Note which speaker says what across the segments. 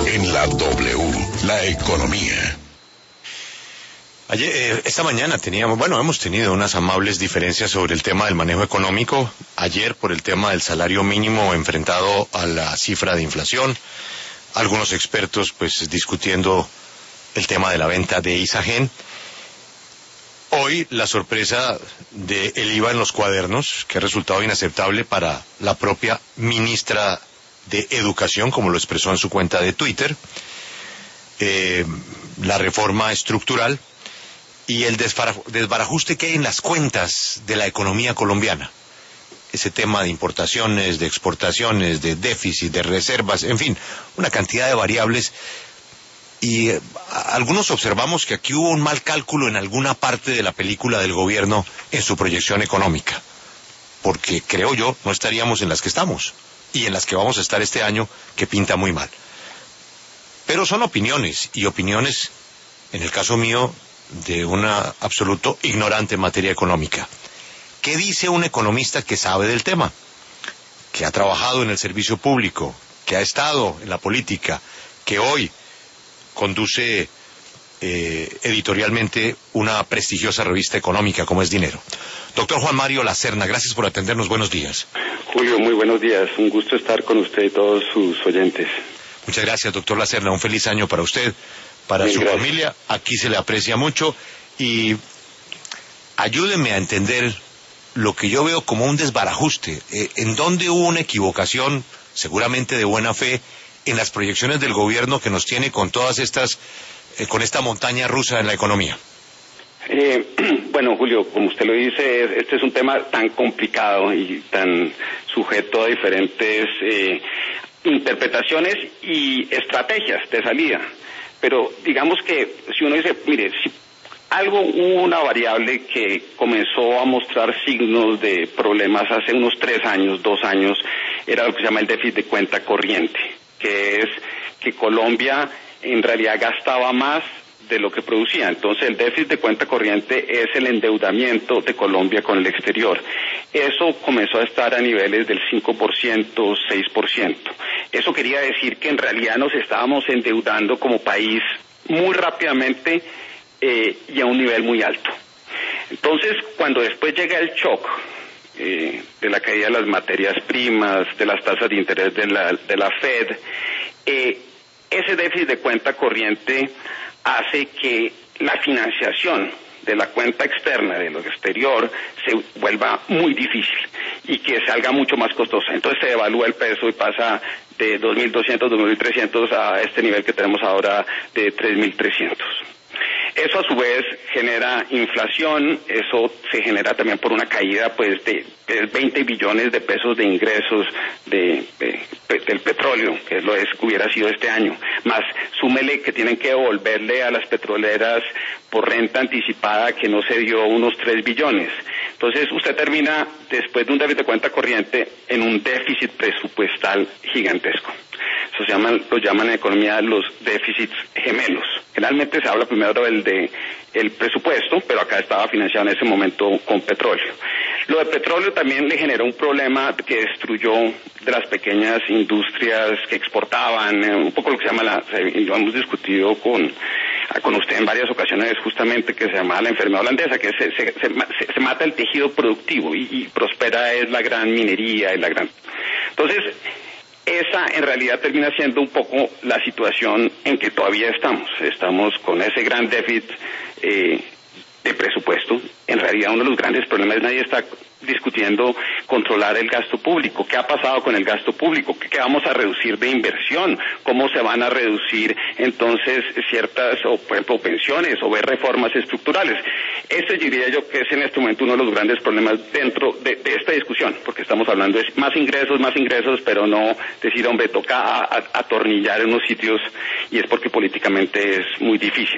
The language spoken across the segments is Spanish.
Speaker 1: En la W, la economía.
Speaker 2: Esta mañana hemos tenido unas amables diferencias sobre el tema del manejo económico. Ayer por el tema del salario mínimo enfrentado a la cifra de inflación. Algunos expertos pues discutiendo el tema de la venta de Isagen. Hoy la sorpresa del IVA en los cuadernos, que ha resultado inaceptable para la propia ministra de Educación, como lo expresó en su cuenta de Twitter. La reforma estructural y el desbarajuste que hay en las cuentas de la economía colombiana. Ese tema de importaciones, de exportaciones, de déficit, de reservas, en fin, una cantidad de variables. Y algunos observamos que aquí hubo un mal cálculo en alguna parte de la película del gobierno en su proyección económica. Porque, creo yo, no estaríamos en las que estamos y en las que vamos a estar este año, que pinta muy mal. Pero son opiniones, y opiniones, en el caso mío, de un absoluto ignorante en materia económica. ¿Qué dice un economista que sabe del tema? Que ha trabajado en el servicio público, que ha estado en la política, que hoy conduce editorialmente una prestigiosa revista económica como es Dinero. Doctor Juan Mario Lacerna, gracias por atendernos, buenos días.
Speaker 3: Julio, muy buenos días, un gusto estar con usted y todos sus oyentes.
Speaker 2: Muchas gracias, doctor Lacerna, un feliz año para usted, para su familia, aquí se le aprecia mucho, y ayúdenme a entender lo que yo veo como un desbarajuste, en donde hubo una equivocación, seguramente de buena fe, en las proyecciones del gobierno que nos tiene con todas estas, con esta montaña rusa en la economía.
Speaker 3: Bueno, Julio, como usted lo dice, este es un tema tan complicado y tan sujeto a diferentes interpretaciones y estrategias de salida. Pero digamos que si uno dice, mire, si hubo una variable que comenzó a mostrar signos de problemas hace unos 3 años, 2 años, era lo que se llama el déficit de cuenta corriente, que es que Colombia en realidad gastaba más de lo que producía. Entonces el déficit de cuenta corriente es el endeudamiento de Colombia con el exterior. Eso comenzó a estar a niveles del 5%, 6%. Eso quería decir que en realidad nos estábamos endeudando como país muy rápidamente y a un nivel muy alto. Entonces, cuando después llega el shock de la caída de las materias primas, de las tasas de interés de la Fed, ese déficit de cuenta corriente hace que la financiación de la cuenta externa, de lo exterior, se vuelva muy difícil y que salga mucho más costosa. Entonces se devalúa el peso y pasa de 2.200, 2.300 a este nivel que tenemos ahora de 3.300. Eso a su vez genera inflación, eso se genera también por una caída pues de 20 billones de pesos de ingresos del petróleo, que es lo que hubiera sido este año, más súmele que tienen que devolverle a las petroleras por renta anticipada que no se dio unos 3 billones. Entonces usted termina, después de un déficit de cuenta corriente, en un déficit presupuestal gigantesco. Eso lo llaman en economía los déficits gemelos. Generalmente se habla primero el presupuesto, pero acá estaba financiado en ese momento con petróleo. Lo de petróleo también le generó un problema que destruyó de las pequeñas industrias que exportaban, un poco lo que se llama lo hemos discutido con usted en varias ocasiones, justamente, que se llama la enfermedad holandesa, que se mata el tejido productivo y prospera es la gran minería, Entonces, esa en realidad termina siendo un poco la situación en que todavía estamos con ese gran déficit de presupuesto. En realidad uno de los grandes problemas, nadie está discutiendo controlar el gasto público. ¿Qué ha pasado con el gasto público? ¿Qué vamos a reducir de inversión? ¿Cómo se van a reducir entonces ciertas, por ejemplo, pensiones o ver reformas estructurales? Ese diría yo que es en este momento uno de los grandes problemas dentro de esta discusión, porque estamos hablando de más ingresos, pero no decir, hombre, toca atornillar en unos sitios, y es porque políticamente es muy difícil.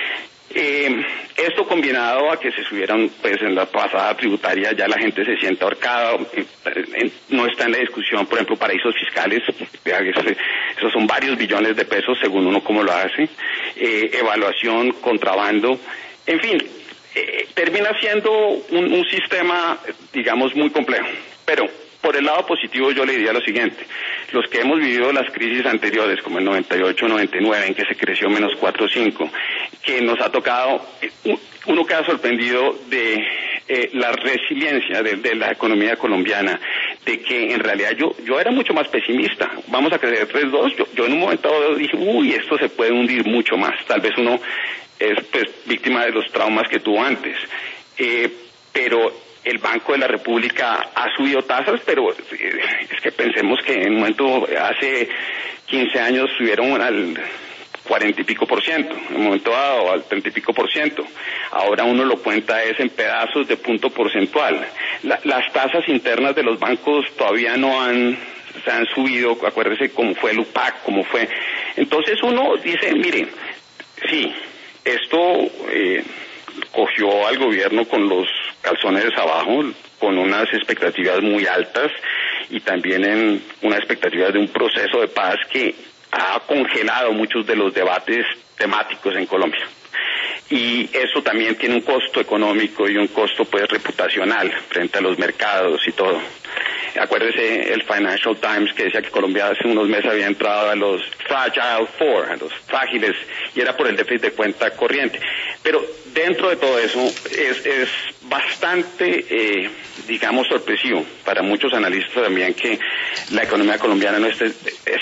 Speaker 3: Esto combinado a que se subieron, pues en la pasada tributaria ya la gente se siente ahorcada, no está en la discusión, por ejemplo, paraísos fiscales, esos son varios billones de pesos según uno cómo lo hace, evaluación, contrabando, en fin, termina siendo un sistema, digamos, muy complejo. Pero por el lado positivo yo le diría lo siguiente: los que hemos vivido las crisis anteriores, como el 98-99, en que se creció menos 4 o 5, que nos ha tocado, uno queda sorprendido de la resiliencia de la economía colombiana, de que en realidad yo era mucho más pesimista. Vamos a crecer 3-2, yo en un momento dado dije, esto se puede hundir mucho más. Tal vez uno es pues víctima de los traumas que tuvo antes, pero el Banco de la República ha subido tasas, pero es que pensemos que en un momento, hace 15 años subieron al 40 y pico por ciento, en un momento dado al 30 y pico por ciento. Ahora uno lo cuenta es en pedazos de punto porcentual. Las tasas internas de los bancos todavía se han subido, acuérdese cómo fue el UPAC, cómo fue. Entonces uno dice, mire, sí, esto cogió al gobierno con los calzones abajo, con unas expectativas muy altas y también en una expectativa de un proceso de paz que ha congelado muchos de los debates temáticos en Colombia. Y eso también tiene un costo económico y un costo pues reputacional frente a los mercados y todo. Acuérdese el Financial Times que decía que Colombia hace unos meses había entrado a los Fragile Four, a los frágiles, y era por el déficit de cuenta corriente. Pero dentro de todo eso es bastante, digamos, sorpresivo para muchos analistas también que la economía colombiana no esté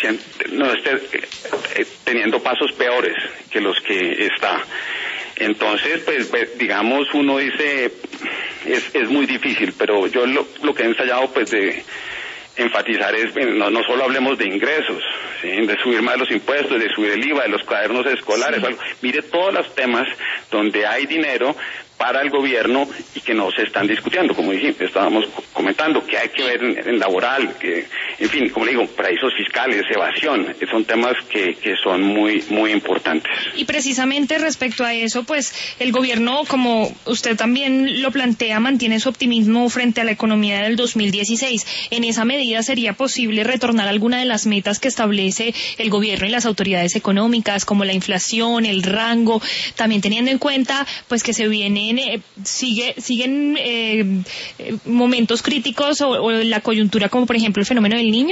Speaker 3: teniendo pasos peores que los que está. Entonces, pues digamos, uno dice, es muy difícil, pero yo lo que he ensayado pues de enfatizar es, no solo hablemos de ingresos, ¿sí?, de subir más los impuestos, de subir el IVA, de los cuadernos escolares, algo. Mire todos los temas donde hay dinero para el gobierno y que no se están discutiendo, como estábamos comentando, que hay que ver en laboral, que, en fin, como le digo, paraísos fiscales, evasión, son temas que son muy, muy importantes.
Speaker 4: Y precisamente respecto a eso, pues el gobierno, como usted también lo plantea, mantiene su optimismo frente a la economía del 2016. En esa medida, ¿sería posible retornar alguna de las metas que establece el gobierno y las autoridades económicas, como la inflación, el rango, también teniendo en cuenta pues que se vienen siguen momentos críticos o la coyuntura, como por ejemplo el fenómeno del Niño?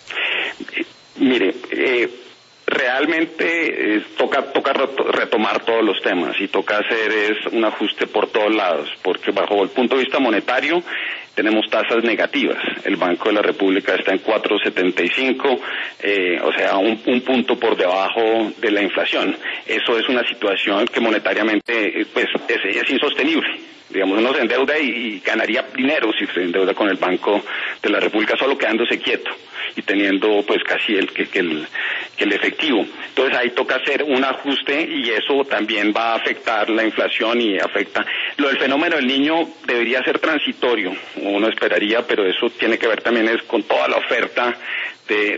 Speaker 3: Mire, realmente toca retomar todos los temas y toca hacer un ajuste por todos lados, porque bajo el punto de vista monetario tenemos tasas negativas. El Banco de la República está en 4.75, o sea, un punto por debajo de la inflación. Eso es una situación que monetariamente pues es insostenible. Digamos, uno se endeuda y ganaría dinero si se endeuda con el Banco de la República solo quedándose quieto y teniendo pues casi el efectivo. Entonces ahí toca hacer un ajuste y eso también va a afectar la inflación y afecta. Lo del fenómeno del Niño debería ser transitorio, uno esperaría, pero eso tiene que ver también es con toda la oferta de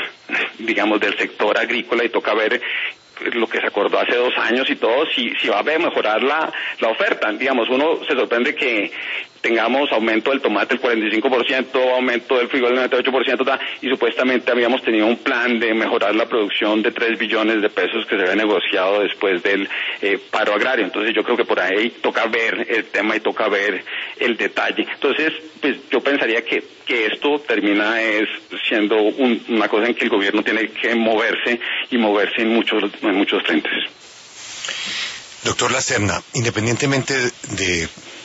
Speaker 3: del sector agrícola y toca ver lo que se acordó hace 2 años y todo, si va a mejorar la oferta. Digamos, uno se sorprende que tengamos aumento del tomate del 45%, aumento del frijol del 98%, y supuestamente habíamos tenido un plan de mejorar la producción de 3 billones de pesos que se había negociado después del paro agrario. Entonces yo creo que por ahí toca ver el tema y toca ver el detalle. Entonces, pues yo pensaría que esto termina siendo una cosa en que el gobierno tiene que moverse y moverse en muchos frentes.
Speaker 2: Doctor Lacerna, independientemente de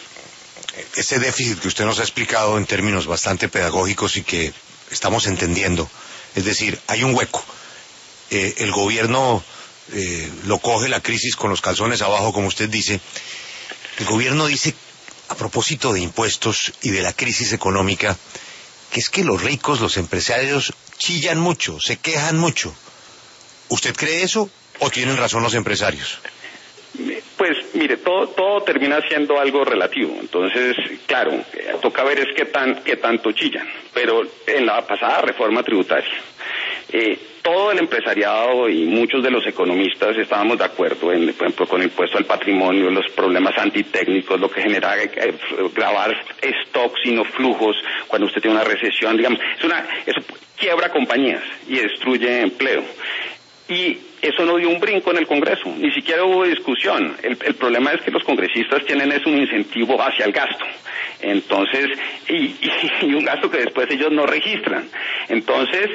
Speaker 2: ese déficit que usted nos ha explicado en términos bastante pedagógicos y que estamos entendiendo, es decir, hay un hueco. El gobierno lo coge la crisis con los calzones abajo, como usted dice. El gobierno dice, a propósito de impuestos y de la crisis económica, que es que los ricos, los empresarios, chillan mucho, se quejan mucho. ¿Usted cree eso o tienen razón los empresarios?
Speaker 3: Pues mire, todo termina siendo algo relativo. Entonces, claro, toca ver es qué tanto chillan. Pero en la pasada reforma tributaria, todo el empresariado y muchos de los economistas estábamos de acuerdo, por ejemplo, con el impuesto al patrimonio, los problemas antitécnicos, lo que genera grabar stocks y no flujos cuando usted tiene una recesión, digamos, eso quiebra compañías y destruye empleo. Y eso no dio un brinco en el Congreso, ni siquiera hubo discusión. El problema es que los congresistas tienen un incentivo hacia el gasto. Entonces, y un gasto que después ellos no registran. Entonces,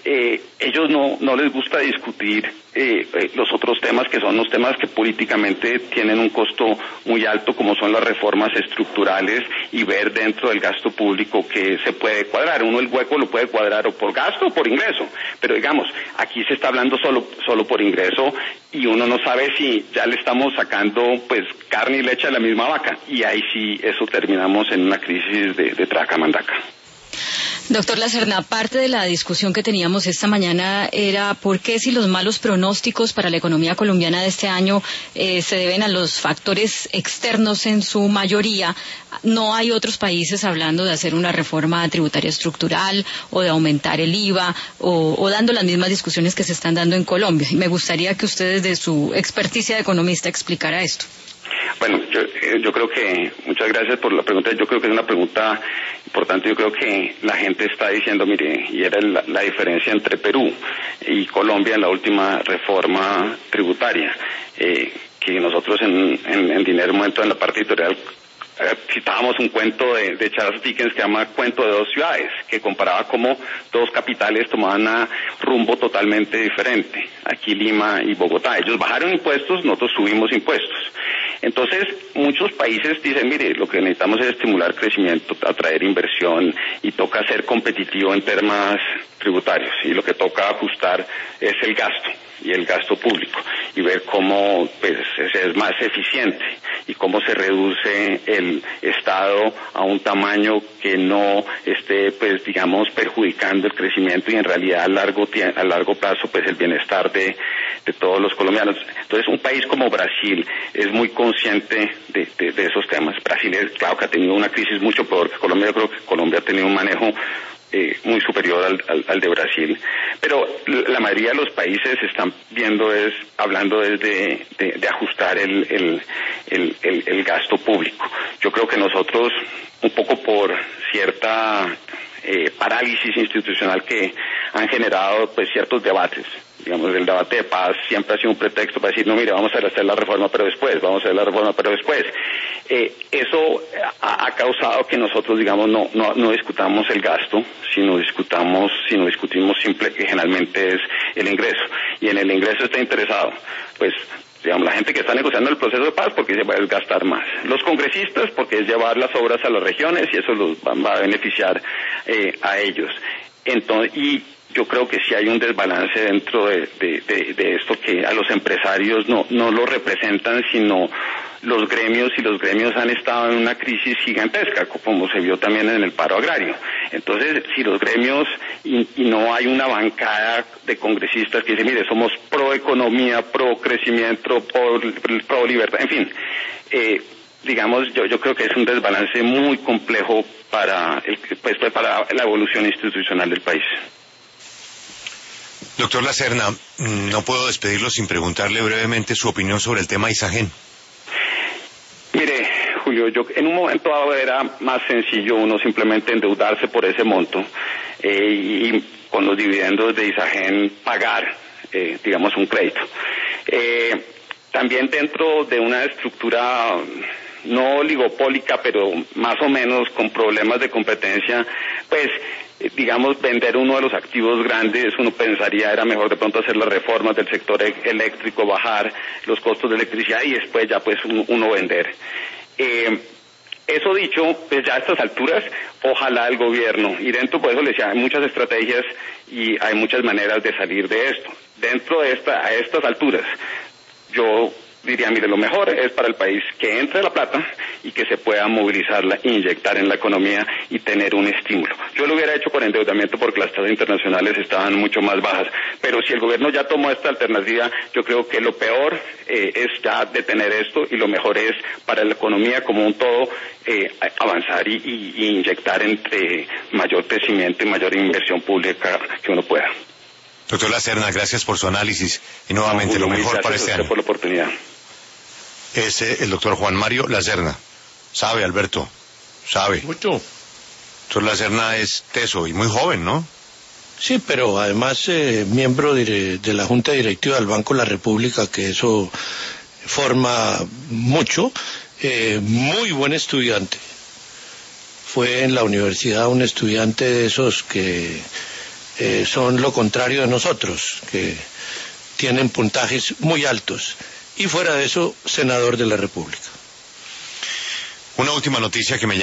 Speaker 3: ellos no les gusta discutir los otros temas, que son los temas que políticamente tienen un costo muy alto, como son las reformas estructurales, y ver dentro del gasto público que se puede cuadrar. Uno el hueco lo puede cuadrar o por gasto o por ingreso, pero digamos, aquí se está hablando solo por ingreso, y uno no sabe si ya le estamos sacando pues carne y leche a la misma vaca, y ahí sí eso terminamos en una crisis de traca-mandaca.
Speaker 5: Doctor Lacerna, parte de la discusión que teníamos esta mañana era por qué, si los malos pronósticos para la economía colombiana de este año se deben a los factores externos en su mayoría, no hay otros países hablando de hacer una reforma tributaria estructural o de aumentar el IVA o dando las mismas discusiones que se están dando en Colombia. Y me gustaría que usted, desde su experticia de economista, explicara esto.
Speaker 3: Bueno, yo creo que, muchas gracias por la pregunta, yo creo que es una pregunta importante. Yo creo que la gente está diciendo, mire, y era la diferencia entre Perú y Colombia en la última reforma tributaria, que nosotros en Dinero Momento, en la parte editorial, citábamos un cuento de Charles Dickens que se llama Cuento de dos ciudades, que comparaba cómo dos capitales tomaban un rumbo totalmente diferente, aquí Lima y Bogotá. Ellos bajaron impuestos, nosotros subimos impuestos. Entonces, muchos países dicen, mire, lo que necesitamos es estimular crecimiento, atraer inversión, y toca ser competitivo en temas tributarios, y lo que toca ajustar es el gasto y el gasto público, y ver cómo pues es más eficiente y cómo se reduce el Estado a un tamaño que no esté, pues digamos, perjudicando el crecimiento y en realidad a largo plazo pues el bienestar de todos los colombianos. Entonces, un país como Brasil es muy consciente de esos temas. Brasil es, claro, que ha tenido una crisis mucho peor que Colombia. Yo creo que Colombia ha tenido un manejo muy superior al de Brasil, pero la mayoría de los países están hablando de ajustar el gasto público. Yo creo que nosotros, un poco por cierta parálisis institucional que han generado pues ciertos debates, digamos, el debate de paz siempre ha sido un pretexto para decir, no, mire, vamos a hacer la reforma pero después, eso ha causado que nosotros, digamos, no discutamos el gasto, sino discutimos que generalmente es el ingreso, y en el ingreso está interesado, pues, digamos, la gente que está negociando el proceso de paz porque se va a gastar más, los congresistas porque es llevar las obras a las regiones y eso los va a beneficiar a ellos. Entonces, y yo creo que sí hay un desbalance dentro de esto, que a los empresarios no lo representan, sino los gremios, y los gremios han estado en una crisis gigantesca, como se vio también en el paro agrario. Entonces, si los gremios y no hay una bancada de congresistas que dicen, mire, somos pro economía, pro crecimiento, pro libertad, en fin, digamos, yo creo que es un desbalance muy complejo para la evolución institucional del país.
Speaker 2: Doctor Lacerna, no puedo despedirlo sin preguntarle brevemente su opinión sobre el tema Isagen.
Speaker 3: Mire, Julio, en un momento dado era más sencillo uno simplemente endeudarse por ese monto y con los dividendos de Isagen pagar, digamos, un crédito. También dentro de una estructura no oligopólica, pero más o menos con problemas de competencia, pues digamos, vender uno de los activos grandes, uno pensaría era mejor de pronto hacer las reformas del sector eléctrico, bajar los costos de electricidad y después ya pues uno vender. Eso dicho, pues ya a estas alturas, ojalá el gobierno, y dentro, por eso les decía, hay muchas estrategias y hay muchas maneras de salir de esto. Dentro de a estas alturas, yo diría, mire, lo mejor es para el país que entre la plata y que se pueda movilizarla, inyectar en la economía y tener un estímulo. Yo lo hubiera hecho con endeudamiento porque las tasas internacionales estaban mucho más bajas, pero si el gobierno ya tomó esta alternativa, yo creo que lo peor es ya detener esto y lo mejor es para la economía como un todo avanzar y inyectar entre mayor crecimiento y mayor inversión pública que uno pueda.
Speaker 2: Doctor Lacerna, gracias por su análisis y nuevamente lo mejor para este año.
Speaker 3: Gracias por la oportunidad.
Speaker 2: Es el doctor Juan Mario Lacerna. Sabe, Alberto, sabe.
Speaker 6: Mucho.
Speaker 2: Doctor Lacerna es teso y muy joven, ¿no?
Speaker 6: Sí, pero además miembro de la Junta Directiva del Banco de la República, que eso forma mucho. Muy buen estudiante. fue en la universidad un estudiante de esos que son lo contrario de nosotros, que tienen puntajes muy altos, y fuera de eso, senador de la República.
Speaker 2: Una última noticia que me